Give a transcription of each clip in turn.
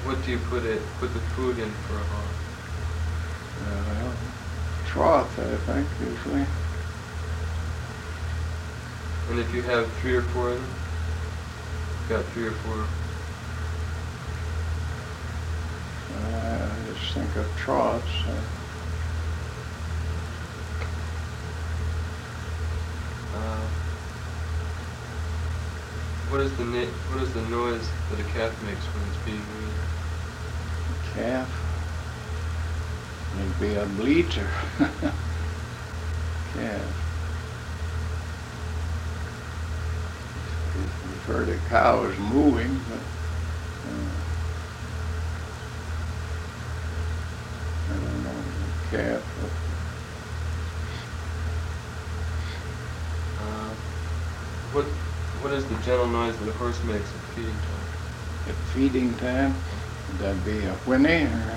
What do you put the food in for a hog? Well, trough, I think, usually. And if you have 3 or 4 of them, got 3 or 4. I just think of troughs. What is the noise that a calf makes when it's being weaned? Calf. It'd be a bleater. Calf. We've heard a cow is moving, but I don't know the calf. What is the gentle noise that a horse makes at feeding time? At feeding time, would that be a whinny or?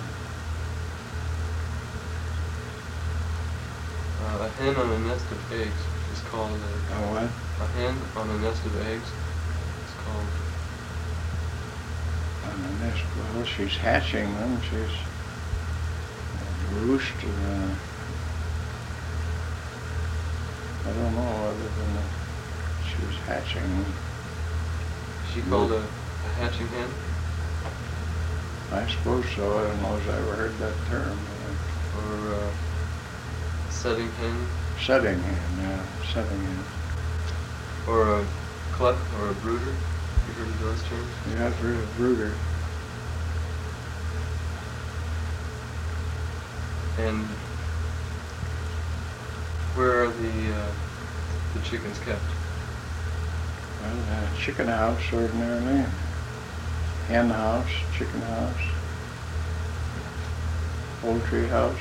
A hen on a nest of eggs is called A what? a hen on a nest of eggs. It's called On the nest. Well, she's hatching them. She's a roost. I don't know other than that she's hatching them. Is she called a hatching hen? I suppose so. I don't know if I ever heard that term. Or setting hen? Setting hen, yeah, setting hen. Or a cluck or a brooder? You heard of those terms? Yeah, I've heard of brooder. And where are the chickens kept? Well, chicken house ordinarily. Hen house, chicken house, poultry house.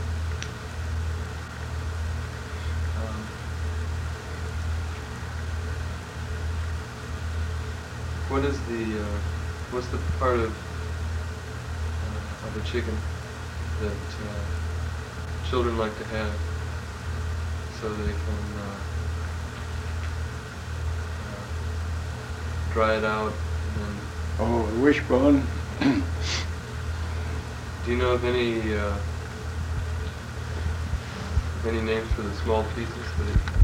What's the part of a chicken that children like to have so they can dry it out and then... Oh, the wishbone. Do you know of any names for the small pieces that it